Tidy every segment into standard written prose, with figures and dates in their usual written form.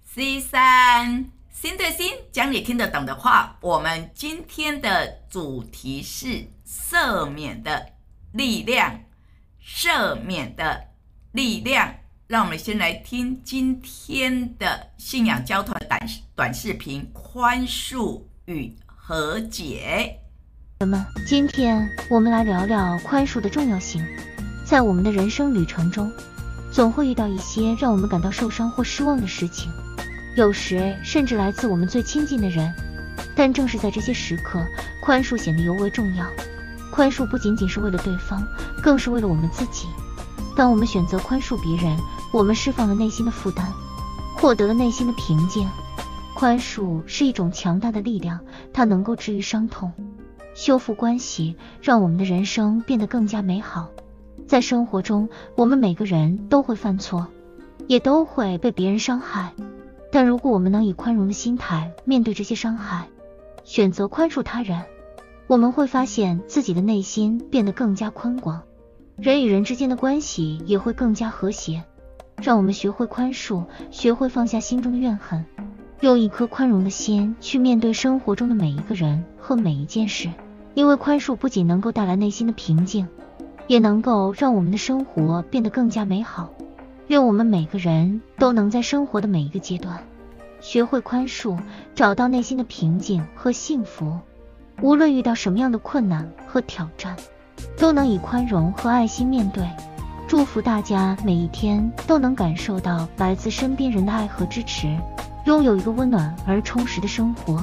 C3心对心，讲你听得懂的话。我们今天的主题是赦免的力量，赦免的力量。让我们先来听今天的信仰交团短视频，宽恕与和解。 今天我们来聊聊宽恕的重要性。在我们的人生旅程中，总会遇到一些让我们感到受伤或失望的事情，有时甚至来自我们最亲近的人。但正是在这些时刻，宽恕显得尤为重要。宽恕不仅仅是为了对方，更是为了我们自己。当我们选择宽恕别人，我们释放了内心的负担，获得了内心的平静。宽恕是一种强大的力量，它能够治愈伤痛，修复关系，让我们的人生变得更加美好。在生活中，我们每个人都会犯错，也都会被别人伤害。但如果我们能以宽容的心态面对这些伤害，选择宽恕他人，我们会发现自己的内心变得更加宽广，人与人之间的关系也会更加和谐。让我们学会宽恕，学会放下心中的怨恨，用一颗宽容的心去面对生活中的每一个人和每一件事。因为宽恕不仅能够带来内心的平静，也能够让我们的生活变得更加美好。愿我们每个人都能在生活的每一个阶段学会宽恕，找到内心的平静和幸福。无论遇到什么样的困难和挑战，都能以宽容和爱心面对。祝福大家每一天都能感受到来自身边人的爱和支持，拥有一个温暖而充实的生活。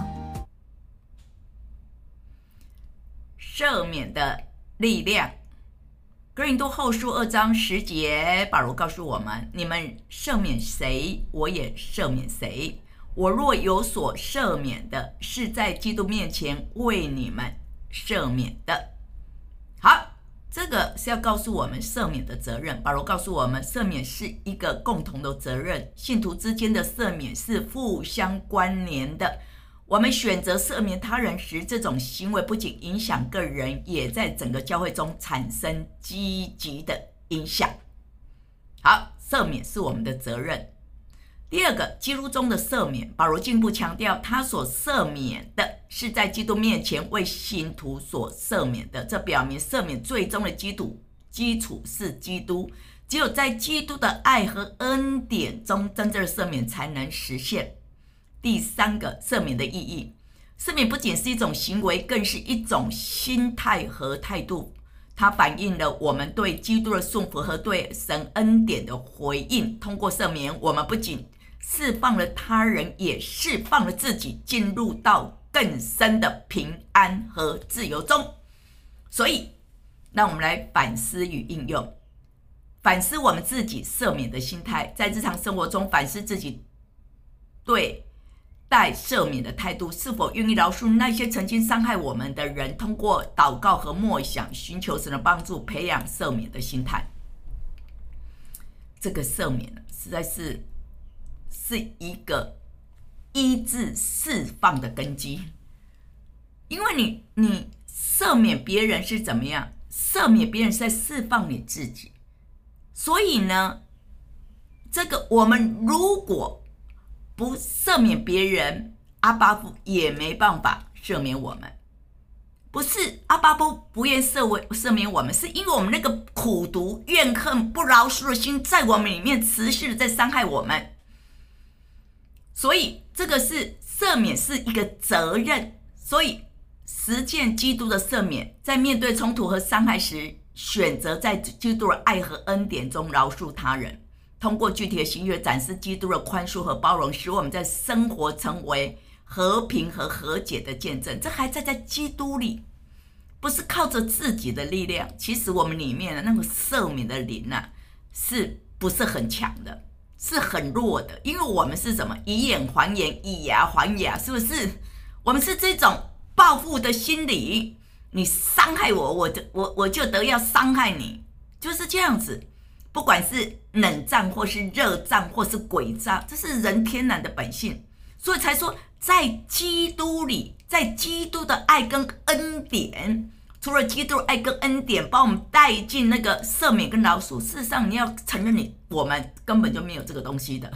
赦免的力量。哥林多后书2章10节，保罗告诉我们：你们赦免谁，我也赦免谁。我若有所赦免的，是在基督面前为你们赦免的。好，这个是要告诉我们赦免的责任。保罗告诉我们，赦免是一个共同的责任，信徒之间的赦免是互相关联的。我们选择赦免他人时，这种行为不仅影响个人，也在整个教会中产生积极的影响。好，赦免是我们的责任。第二个，基督中的赦免，保罗进一步强调，他所赦免的是在基督面前为信徒所赦免的。这表明赦免最终的基础是基督，只有在基督的爱和恩典中，真正的赦免才能实现。第三个，赦免的意义。赦免不仅是一种行为，更是一种心态和态度。它反映了我们对基督的顺服和对神恩典的回应。通过赦免，我们不仅释放了他人，也释放了自己，进入到更深的平安和自由中。所以，让我们来反思与应用。反思我们自己赦免的心态，在日常生活中反思自己对待赦免的态度，是否愿意饶恕那些曾经伤害我们的人，通过祷告和默想，寻求神的帮助，培养赦免的心态。这个赦免实在是一个医治释放的根基。因为你赦免别人是怎么样？赦免别人是在释放你自己。所以呢，这个我们如果不赦免别人，阿爸父也没办法赦免我们。不是阿爸父不愿赦免我们，是因为我们那个苦毒、怨恨、不饶恕的心在我们里面持续的在伤害我们。所以这个是赦免是一个责任。所以实践基督的赦免，在面对冲突和伤害时，选择在基督的爱和恩典中饶恕他人。通过具体的行为展示基督的宽恕和包容，使我们在生活成为和平和和解的见证。这还在基督里，不是靠着自己的力量。其实我们里面的那个赦免的灵是不是很强的？是很弱的。因为我们是什么？以眼还眼，以牙还牙，是不是？我们是这种报复的心理，你伤害我，我就得要伤害你，就是这样子。不管是冷战或是热战或是诡诈，这是人天然的本性。所以才说在基督里，在基督的爱跟恩典，除了基督的爱跟恩典把我们带进那个赦免跟饶恕，事实上你要承认我们根本就没有这个东西的。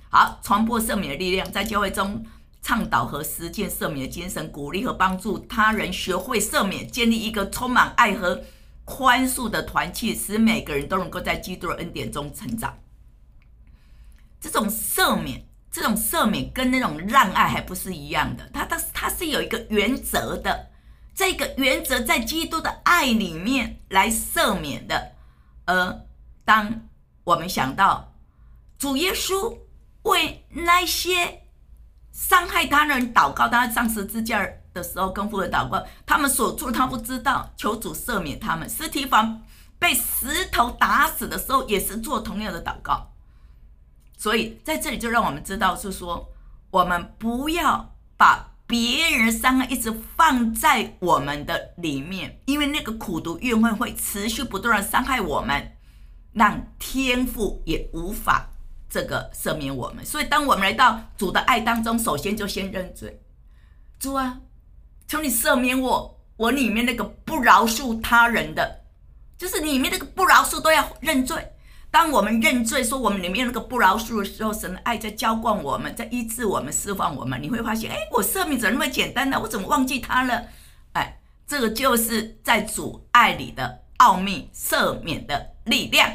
好，传播赦免的力量，在教会中倡导和实践赦免的精神，鼓励和帮助他人学会赦免，建立一个充满爱和宽恕的团契，使每个人都能够在基督的恩典中成长。这种赦免跟那种让爱还不是一样的，它是有一个原则的，这个原则在基督的爱里面来赦免的。而当我们想到主耶稣为那些伤害他人祷告，当他上十字架的时候跟父的祷告，他们所做他不知道，求主赦免他们。司提反被石头打死的时候也是做同样的祷告。所以在这里就让我们知道，是说我们不要把别人的伤害一直放在我们的里面，因为那个苦毒怨恨会持续不断的伤害我们，让天父也无法这个赦免我们。所以当我们来到主的爱当中，首先就先认罪。主啊，求你赦免我里面那个不饶恕他人的，就是里面那个不饶恕都要认罪。当我们认罪说我们里面那个不饶恕的时候，神的爱在浇灌我们，在医治我们，释放我们，你会发现我赦免怎么那么简单呢？我怎么忘记他了？这个就是在主爱里的奥秘，赦免的力量。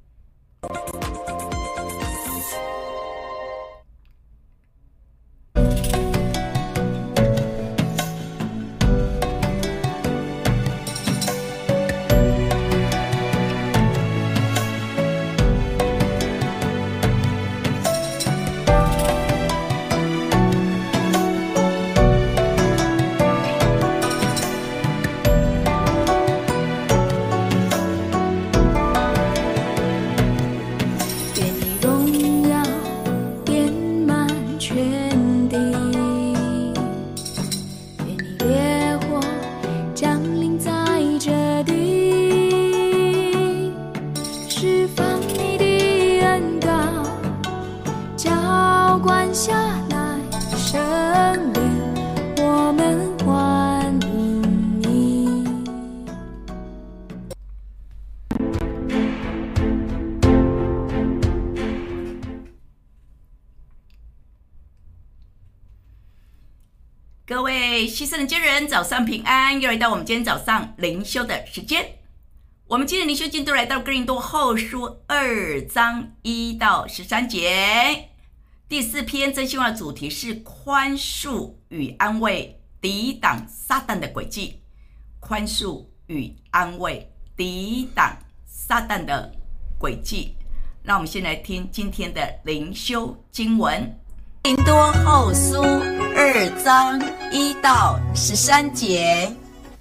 各位牺牲的家人，早上平安，又来到我们今天早上灵修的时间。我们今天灵修进度来到哥林多后书2章1到13节。第4篇真心话的主题是宽恕与安慰，抵挡撒旦的诡计。宽恕与安慰，抵挡撒旦的诡计。让我们先来听今天的灵修经文。哥林多后书2章1到13节。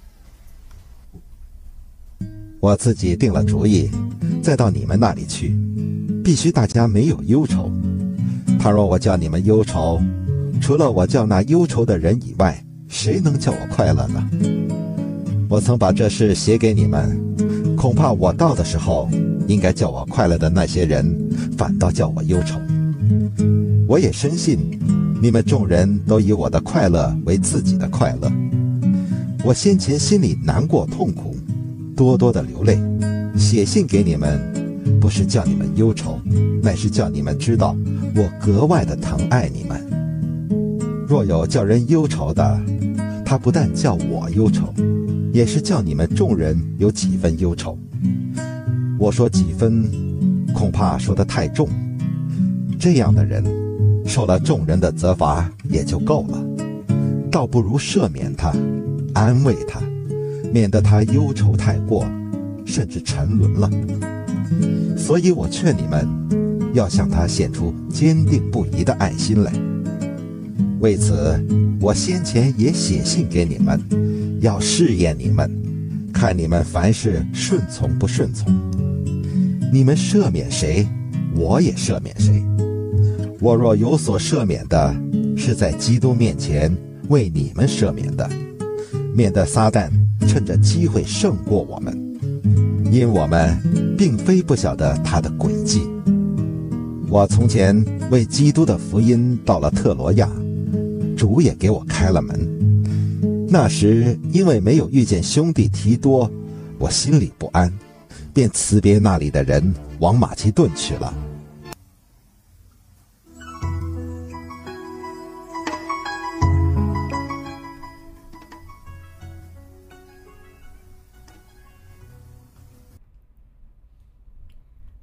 我自己定了主意，再到你们那里去，必须大家没有忧愁。倘若我叫你们忧愁，除了我叫那忧愁的人以外，谁能叫我快乐呢？我曾把这事写给你们，恐怕我到的时候，应该叫我快乐的那些人，反倒叫我忧愁。我也深信，你们众人都以我的快乐为自己的快乐。我先前心里难过痛苦，多多的流泪，写信给你们，不是叫你们忧愁，乃是叫你们知道我格外的疼爱你们。若有叫人忧愁的，他不但叫我忧愁，也是叫你们众人有几分忧愁。我说几分，恐怕说得太重。这样的人受了众人的责罚也就够了，倒不如赦免他，安慰他，免得他忧愁太过，甚至沉沦了。所以我劝你们要向他显出坚定不移的爱心来。为此，我先前也写信给你们，要试验你们，看你们凡事顺从不顺从。你们赦免谁，我也赦免谁。我若有所赦免的，是在基督面前为你们赦免的，免得撒旦趁着机会胜过我们，因我们并非不晓得他的诡计。我从前为基督的福音到了特罗亚，主也给我开了门。那时因为没有遇见兄弟提多，我心里不安，便辞别那里的人，往马其顿去了。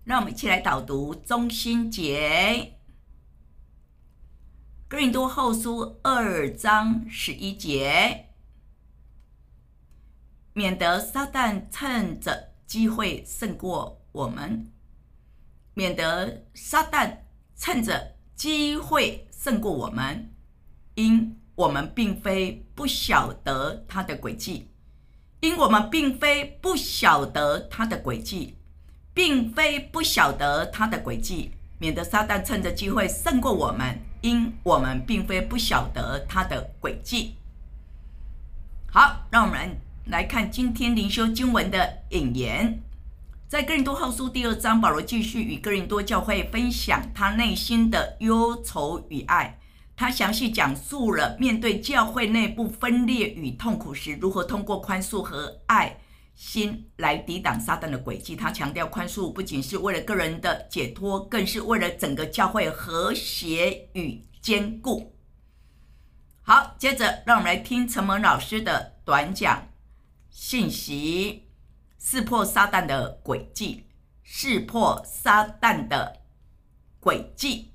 让我们一起来导读中心节。哥林多后书2章11节，免得撒旦趁着机会胜过我们，免得撒旦趁着机会胜过我们，因我们并非不晓得他的诡计，因我们并非不晓得他的诡计，并非不晓得他的诡计，免得撒旦趁着机会胜过我们，因我们并非不晓得他的诡计。好，让我们来看今天灵修经文的引言。在哥林多后书2章，保罗继续与哥林多教会分享他内心的忧愁与爱。他详细讲述了面对教会内部分裂与痛苦时，如何通过宽恕和爱心来抵挡撒旦的诡计。他强调宽恕不仅是为了个人的解脱，更是为了整个教会和谐与坚固。好，接着让我们来听陈蒙老师的短讲信息，识破撒旦的诡计，识破撒旦的诡计。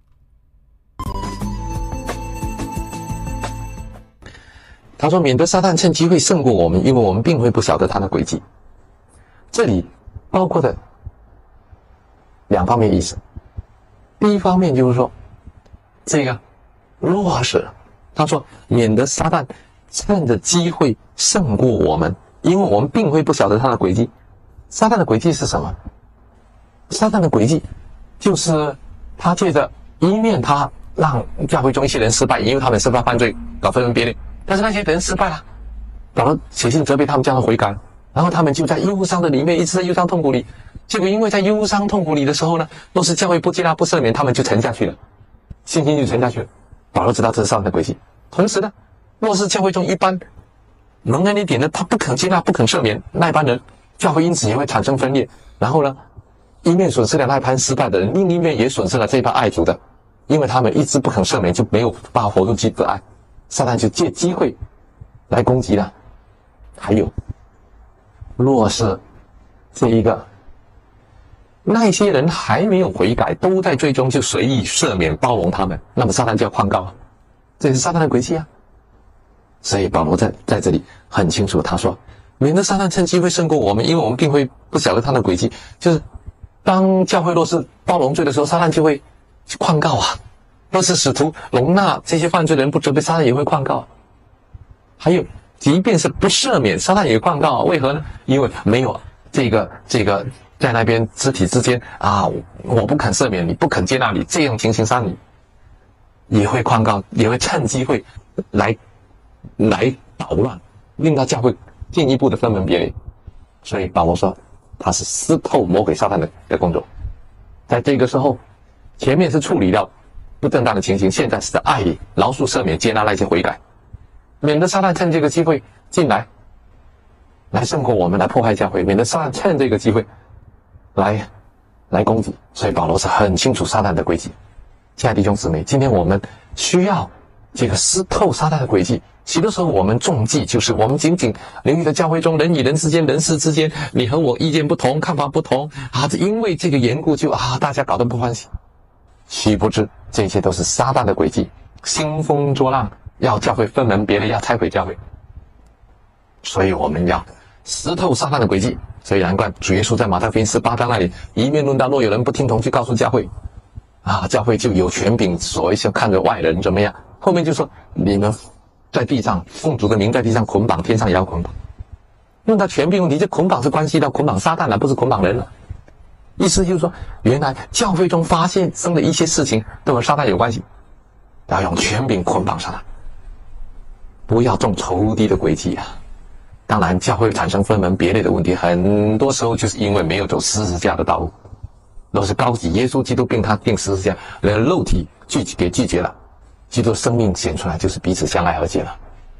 他说，免得撒旦趁机会胜过我们，因为我们并会不晓得他的诡计。这里包括的两方面意思。第一方面就是说，这个若是他说免得撒旦趁着机会胜过我们，因为我们并会不晓得他的诡计。撒旦的诡计是什么？撒旦的诡计就是他借着一面他让教会中一些人失败，因为他们生发犯罪，搞分门别类。但是那些人失败了，保罗写信责备他们，叫他悔改，然后他们就在忧伤的里面，一直在忧伤痛苦里。结果因为在忧伤痛苦里的时候呢，若是教会不接纳不赦免，他们就沉下去了，信心就沉下去了。保罗知道这是撒旦的诡计。同时呢，若是教会中一般蒙恩一点的，他不肯接纳不肯赦免，那一般人教会因此也会产生分裂。然后呢，一面损失了那一班失败的人，另一面也损失了这一班爱主的，因为他们一直不肯赦免，就没有办法活出基督的爱。撒旦就借机会来攻击了。还有，若是这一个那些人还没有悔改，都在最终就随意赦免包容他们，那么撒旦就要控告啊，这是撒旦的诡计啊。所以保罗在这里很清楚，他说免得撒旦趁机会胜过我们，因为我们并会不晓得他的诡计。就是当教会若是包容罪的时候，撒旦就会去控告啊。若是使徒容纳这些犯罪的人不责备，撒旦也会控告。还有，即便是不赦免，撒旦也控告。为何呢？因为没有这个在那边肢体之间啊，我不肯赦免你，不肯接纳你，这种情形上你也会控告，也会趁机会来捣乱，令到教会进一步的分门别类。所以保罗说，他是撕透魔鬼撒旦的工作。在这个时候，前面是处理掉不正当的情形，现在是在爱里饶恕赦免，接纳那些悔改，免得撒旦趁这个机会进来胜过我们，来破坏教会，免得撒旦趁这个机会来攻击。所以保罗是很清楚撒旦的诡计。亲爱的弟兄姊妹，今天我们需要这个撕透撒旦的诡计。许多时候我们中计就是我们仅仅留意在教会中人与人之间、人事之间，你和我意见不同，看法不同啊，因为这个缘故就大家搞得不欢喜。岂不知这些都是撒旦的诡计，兴风作浪，要教会分门别类，要拆毁教会。所以我们要撕透撒旦的诡计。所以难怪主耶稣在马太福音18章那里一面论到，若有人不听从去告诉教会教会就有权柄，所谓看着外人怎么样，后面就说你们在地上奉主的名在地上捆绑，天上也要捆绑。用到权柄问题，这捆绑是关系到捆绑撒旦了，不是捆绑人了。意思就是说，原来教会中发现生的一些事情都和撒旦有关系，要用权柄捆绑撒旦，不要中仇敌的诡计啊！当然，教会产生分门别类的问题，很多时候就是因为没有走十字架的道路。若是高举耶稣基督并他定十字架，连肉体给拒绝了，基督的生命显出来，就是彼此相爱和解了。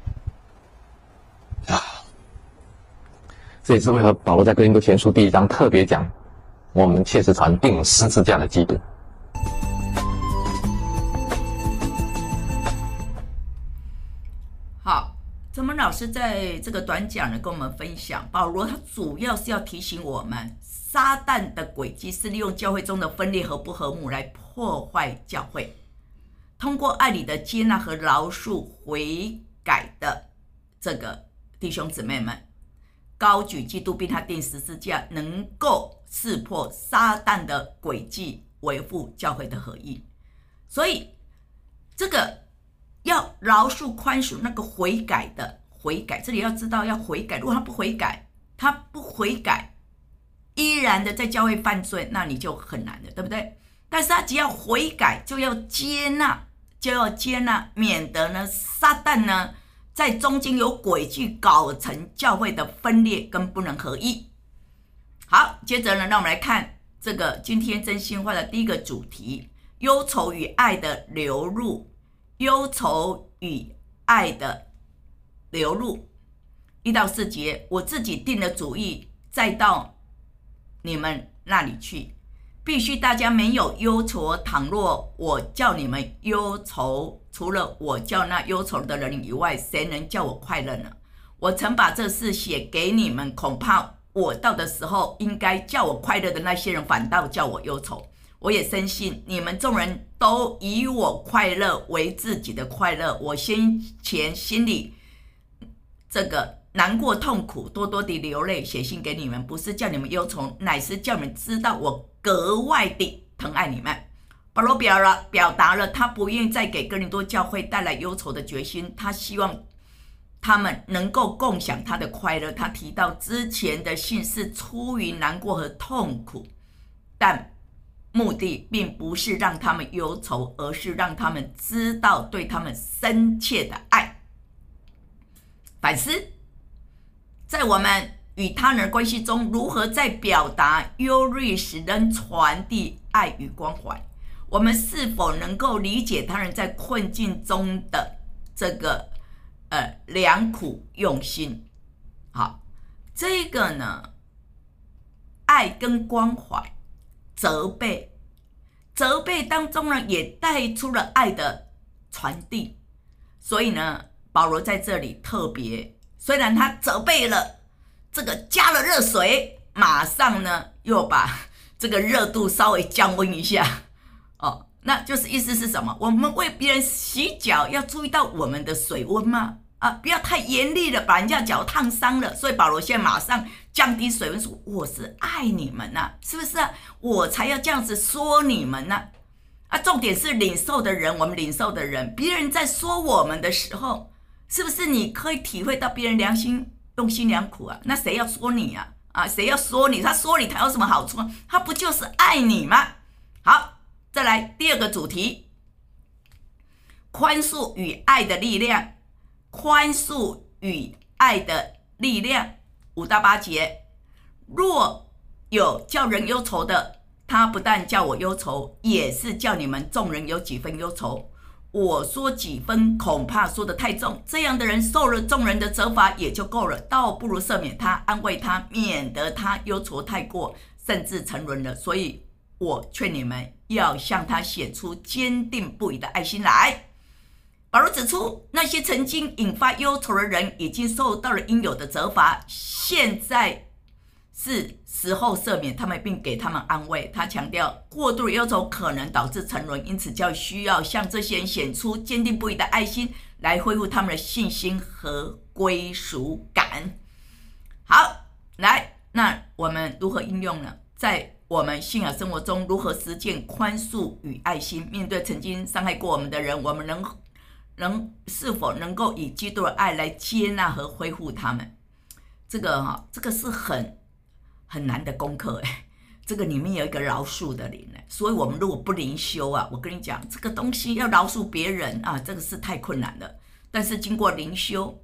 这也是为何保罗在哥林多前书1章特别讲，我们切实传定十字架的基督。 好， 怎么老师在这个短讲呢跟我们分享，保罗他主要是要提醒我们，撒旦的诡计是利用教会中的分裂和不和睦来破坏教会。通过爱里的接纳和饶恕悔改的这个弟兄姊妹们，高举基督并他钉十字架，能够识破撒旦的诡计，维护教会的合一。所以这个要饶恕宽恕，那个悔改的悔改，这里要知道要悔改。如果他不悔改，依然的在教会犯罪，那你就很难了，对不对？但是他只要悔改，就要接纳，免得呢撒旦呢在中间有诡计，搞成教会的分裂跟不能合一。好，接着呢，让我们来看这个今天真心话的第一个主题：忧愁与爱的流入。忧愁与爱的流入，1到4节，我自己定了主意，再到你们那里去，必须大家没有忧愁。倘若我叫你们忧愁，除了我叫那忧愁的人以外，谁能叫我快乐呢？我曾把这事写给你们，恐怕我到的时候，应该叫我快乐的那些人，反倒叫我忧愁。我也深信你们众人都以我快乐为自己的快乐。我先前心里这个难过痛苦，多多地流泪，写信给你们，不是叫你们忧愁，乃是叫你们知道我格外地疼爱你们。保罗表达了他不愿意再给哥林多教会带来忧愁的决心，他希望他们能够共享他的快乐。他提到之前的信是出于难过和痛苦，但目的并不是让他们忧愁，而是让他们知道对他们深切的爱。反思，在我们与他人关系中，如何在表达忧虑时能传递爱与关怀？我们是否能够理解他人在困境中的这个良苦用心？好，这个呢，爱跟关怀。责备当中呢，也带出了爱的传递。所以呢，保罗在这里特别，虽然他责备了这个加了热水，马上呢又把这个热度稍微降温一下哦，那就是意思是什么？我们为别人洗脚要注意到我们的水温吗？不要太严厉了，把人家脚烫伤了。所以保罗现在马上降低水温，说我是爱你们啊，是不是啊？我才要这样子说你们啊。重点是领受的人，我们领受的人，别人在说我们的时候，是不是你可以体会到别人良心用心良苦啊？那谁要说你啊？谁要说你？他说你，他有什么好处？他不就是爱你吗？好，再来第二个主题：宽恕与爱的力量。宽恕与爱的力量，5到8节。若有叫人忧愁的，他不但叫我忧愁，也是叫你们众人有几分忧愁。我说几分，恐怕说得太重，这样的人受了众人的责罚也就够了，倒不如赦免他，安慰他，免得他忧愁太过，甚至沉沦了。所以我劝你们要向他显出坚定不移的爱心来。保罗指出，那些曾经引发忧愁的人已经受到了应有的责罚，现在是时候赦免他们，并给他们安慰。他强调，过度的忧愁可能导致沉沦，因此教会需要向这些人显出坚定不移的爱心，来恢复他们的信心和归属感。好，来，那我们如何应用呢？在我们信仰生活中，如何实践宽恕与爱心？面对曾经伤害过我们的人，我们是否能够以基督的爱来接纳和恢复他们？这个是很难的功课这个里面有一个饶恕的灵所以我们如果不灵修我跟你讲，这个东西要饶恕别人这个是太困难了。但是经过灵修，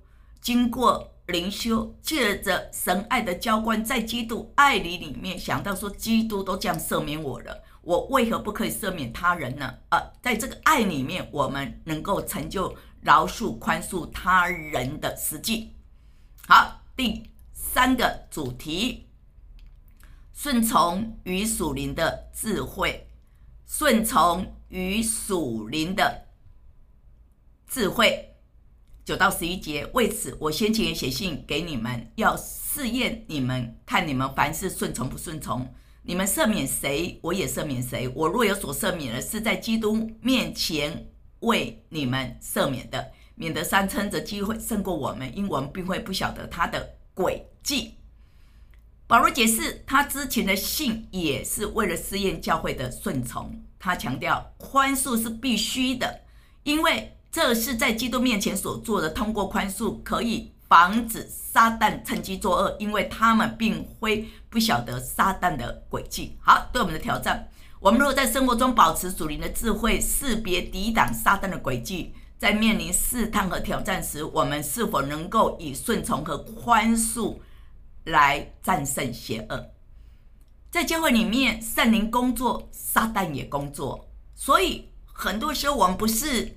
借着神爱的浇灌，在基督爱里面想到说，基督都这样赦免我了，我为何不可以赦免他人呢？在这个爱里面，我们能够成就饶恕宽恕他人的实际。好，第3个主题，顺从与属灵的智慧。顺从与属灵的智慧。 9到11节，为此我先前也写信给你们，要试验你们，看你们凡事顺从不顺从。你们赦免谁，我也赦免谁。我若有所赦免的，是在基督面前为你们赦免的，免得三趁着机会胜过我们，因我们并会不晓得他的诡计。保罗解释，他之前的信也是为了试验教会的顺从。他强调宽恕是必须的，因为这是在基督面前所做的。通过宽恕可以防止撒旦趁机作恶，因为他们并会不晓得撒旦的诡计。好，对我们的挑战，我们如果在生活中保持属灵的智慧，识别抵挡撒旦的诡计，在面临试探和挑战时，我们是否能够以顺从和宽恕来战胜邪恶？在教会里面，圣灵工作，撒旦也工作，所以很多时候我们不是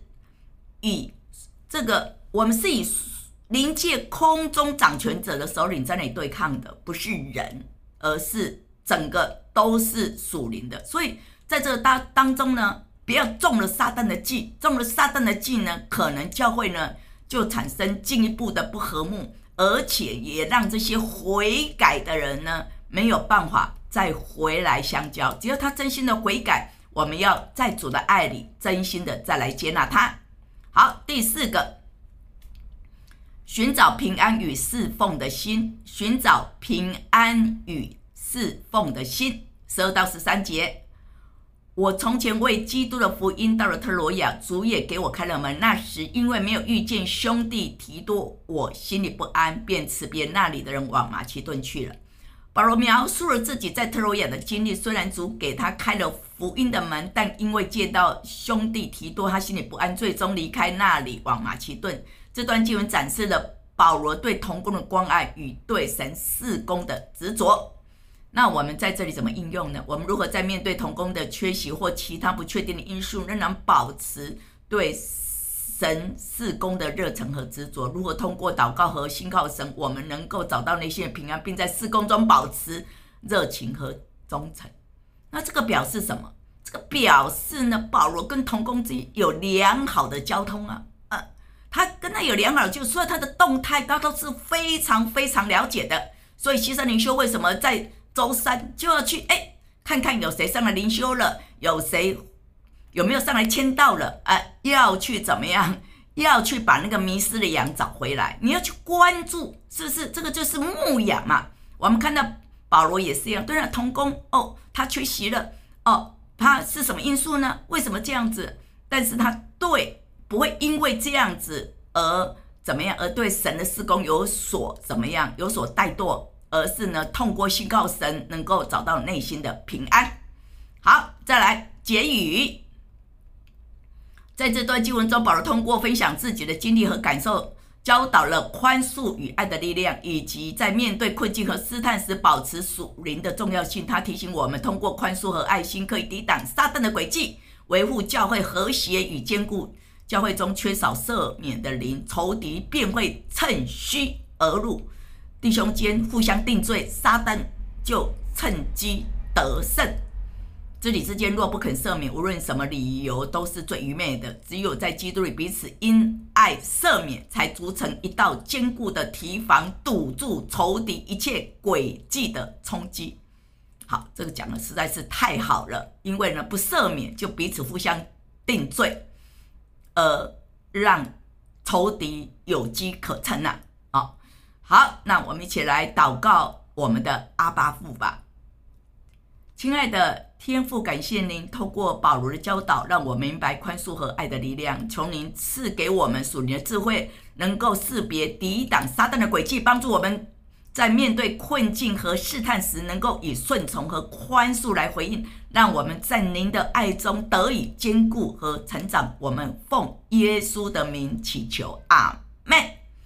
我们是以灵界空中掌权者的首领在那里对抗的，不是人，而是整个都是属灵的。所以在这个当中呢，不要中了撒旦的计，中了撒旦的计呢，可能教会呢就产生进一步的不和睦，而且也让这些悔改的人呢没有办法再回来相交。只要他真心的悔改，我们要在主的爱里真心的再来接纳他。好，第4个，寻找平安与侍奉的心，寻找平安与侍奉的心。12到13节，我从前为基督的福音到了特罗亚，主也给我开了门。那时因为没有遇见兄弟提多，我心里不安，便辞别那里的人往马其顿去了。保罗描述了自己在特罗亚的经历，虽然主给他开了福音的门，但因为见到兄弟提多，他心里不安，最终离开那里往马其顿。这段经文展示了保罗对同工的关爱与对神事工的执着。那我们在这里怎么应用呢？我们如何在面对同工的缺席或其他不确定的因素，仍然保持对神事工的热忱和执着？如何通过祷告和信靠神，我们能够找到内心的平安，并在事工中保持热情和忠诚？那这个表示什么？这个表示呢，保罗跟同工之间有良好的交通啊。他跟他有良好的交通，所以他的动态他都是非常非常了解的。所以西山灵修为什么在周3就要去看看有谁上来灵修了，有没有上来签到了要去怎么样，要去把那个迷失的羊找回来。你要去关注，是不是？这个就是牧养嘛。我们看到保罗也是一样，对啊，同工他缺席了他是什么因素呢？为什么这样子？但是他不会因为这样子而怎么样，而对神的事工有所怎么样，有所怠惰，而是呢，通过信靠神能够找到内心的平安。好，再来结语。在这段经文中，保罗通过分享自己的经历和感受，教导了宽恕与爱的力量，以及在面对困境和试探时保持属灵的重要性。他提醒我们，通过宽恕和爱心可以抵挡撒旦的诡计，维护教会和谐与坚固。教会中缺少赦免的灵，仇敌便会趁虚而入，弟兄间互相定罪，撒旦就趁机得胜。肢体之间若不肯赦免，无论什么理由都是最愚昧的。只有在基督里彼此因爱赦免，才组成一道坚固的堤防，堵住仇敌一切诡计的冲击。好，这个讲的实在是太好了，因为呢，不赦免就彼此互相定罪，让仇敌有机可乘啊。好，那我们一起来祷告我们的阿爸父吧。亲爱的天父，感谢您透过保罗的教导，让我明白宽恕和爱的力量。求您赐给我们属灵的智慧，能够识别抵挡撒旦的诡计，帮助我们在面对困境和试探时，能够以顺从和宽恕来回应，让我们在您的爱中得以坚固和成长。我们奉耶稣的名祈求，阿们，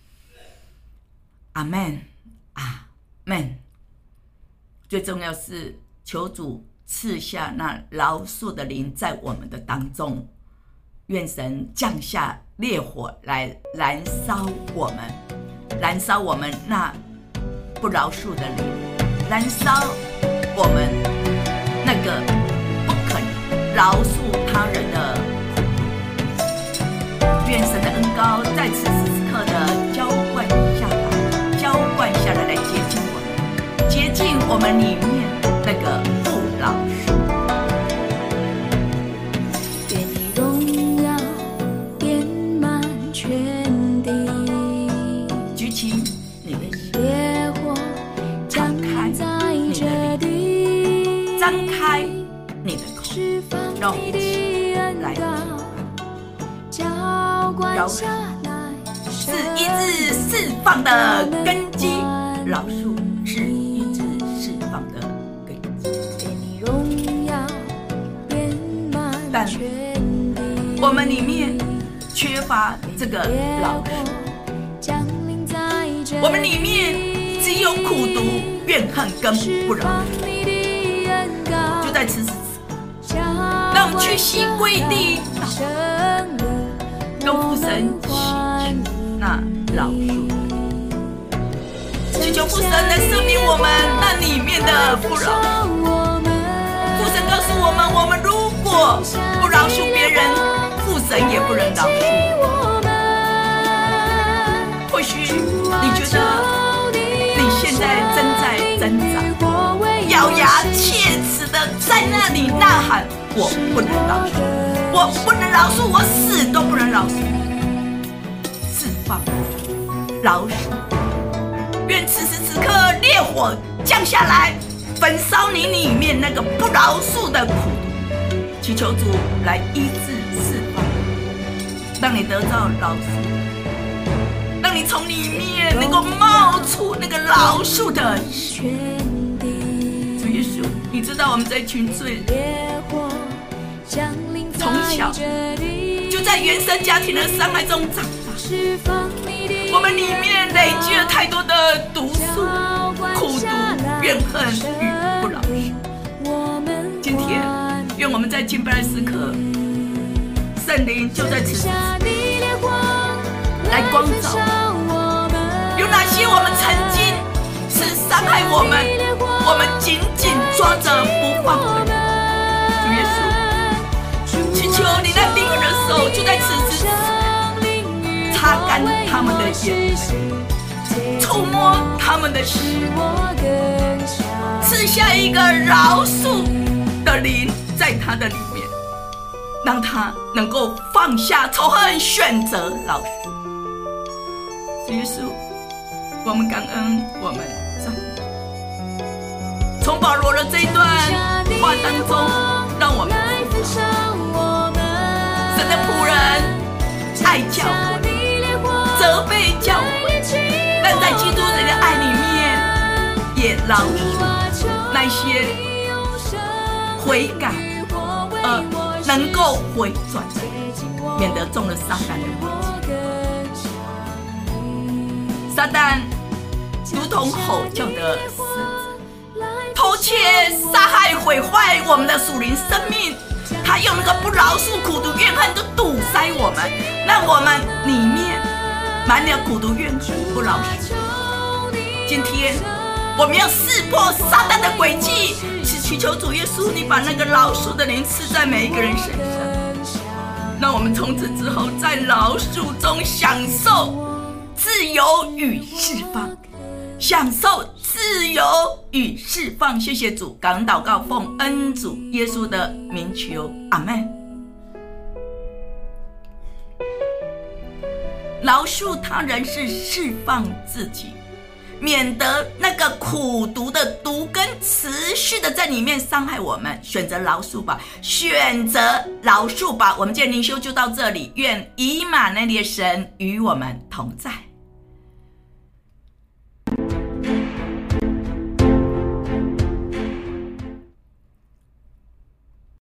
阿们，阿们。最重要是求主赐下那饶恕的灵在我们的当中，愿神降下烈火来燃烧我们那不饶恕的灵，燃烧我们那个不肯饶恕他人的苦。愿神的恩膏在此时此刻净我们里面那个不饶恕。 愿你荣耀遍满全地， 举起你的手， 烈火降临在这地， 张开你的口， 释放让我你们一起的恩来膏，浇灌下来， 是医治释放的根基，饶恕是医治释放的根基。 愿你荣耀遍满全地， 我们里面缺乏这个饶恕， 降临在这地， 我们里面只有苦毒、怨恨跟不饶恕。就在此时此刻，让我们屈膝跪地，跟父神祈求那饶恕，祈求父神来赦免我们那里面的不饶恕。父神告诉我们，我们如果不饶恕别人，父神也不能饶恕。或许你觉得你现在正在挣扎，咬牙切齿的在那里呐喊，我不能饶恕，我不能饶恕，我死都不能饶恕。释放饶恕，愿此时此刻烈火降下来，焚烧你里面那个不饶恕的苦毒，祈求主来医治释放，让你得到饶恕，让你从里面能够冒出那个饶恕的血。主耶稣，你知道我们在群罪从小就在原生家庭的伤害中长大，我们里面累积了太多的毒素、苦毒、怨恨与不饶恕。今天，愿我们在敬拜的时刻，圣灵就在此时来光照，有哪些我们曾经是伤害我们紧紧抓着不放的人。主耶稣，祈求你那冰冷的手就在此时擦干他们的眼泪，触摸他们的心，赐下一个饶恕的灵在他的里面，让他能够放下仇恨，选择饶恕。主耶稣，我们感恩，我们赞美。从保罗的这一段话当中，让我们神的仆人爱教会，责备教会，但在基督人的爱里面，也饶恕那些悔改能够回转，免得中了撒旦的诡计。撒旦如同吼叫的狮子，偷窃、杀害、毁坏我们的属灵生命。他用那个不饶恕、苦毒、怨恨都堵塞我们，让我们里面满了苦毒、怨恨、不饶恕。今天我们要识破撒旦的诡计，是祈求主耶稣，你把那个饶恕的灵赐在每一个人身上，让我们从此之后在饶恕中享受自由与释放，享受自由与释放。谢谢主，感恩祷告，奉恩主耶稣的名求，阿们。饶恕他人是释放自己，免得那个苦毒的毒根持续的在里面伤害我们。选择饶恕吧，选择饶恕吧。我们今天灵修就到这里，愿以马内利的神与我们同在。